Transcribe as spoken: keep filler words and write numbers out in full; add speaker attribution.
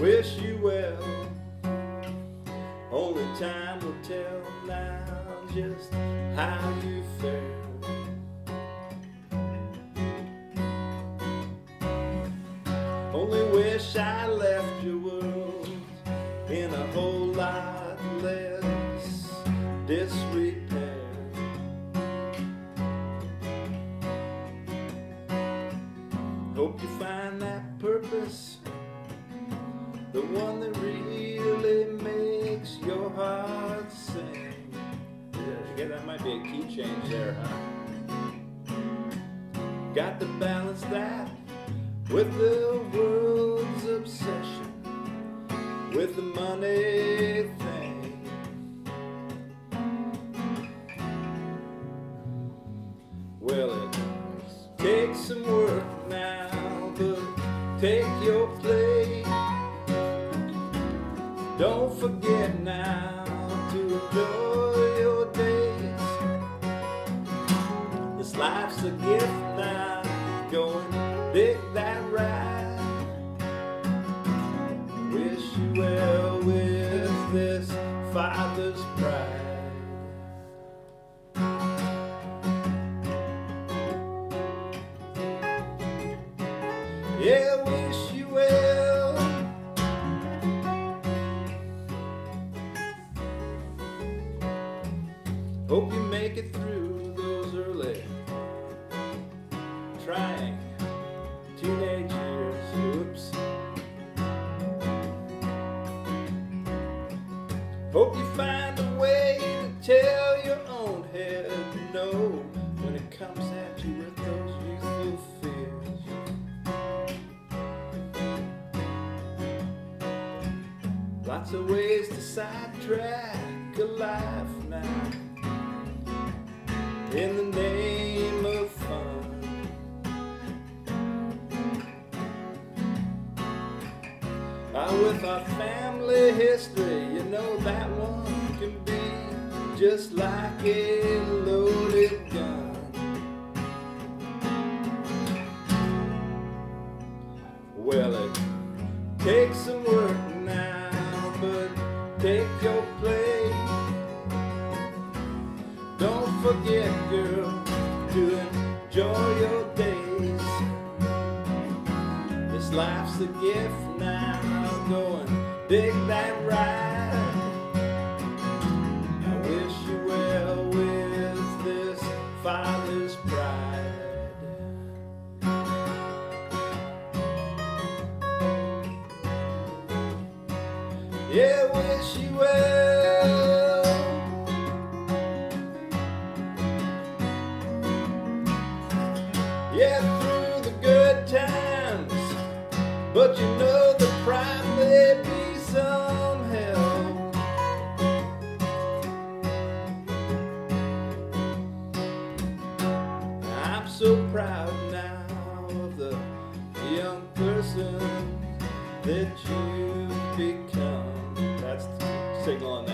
Speaker 1: wish you well. Only time will tell now just how you fare. Only wish I left your world in a whole lot less disrepair. Hope you find that purpose, the one that really makes your heart sing. Yeah, that might be a key change there, huh? Got to balance that with the world's obsession with the money thing. Well, it takes some work now, but take your place. Don't forget now to enjoy your days. This life's a gift now, go and dig that ride. Wish you well with this father's pride. Yeah, wish you well. Hope you make it through those early trying teenage years. Oops. Hope you find a way to tell your own head no when it comes at you with those youthful fears. Lots of ways to sidetrack a life now in the name of fun. Ah, with our family history, you know that one can be just like a loaded gun. Well, it takes some work now, but take your place. Don't forget, girl, to enjoy your days. This life's a gift now, go and dig that ride. I wish you well with this father's pride. Yeah, wish you well. Yeah, through the good times, but you know the pride may be some hell. I'm so proud now of the young person that you've become. That's the signal on that.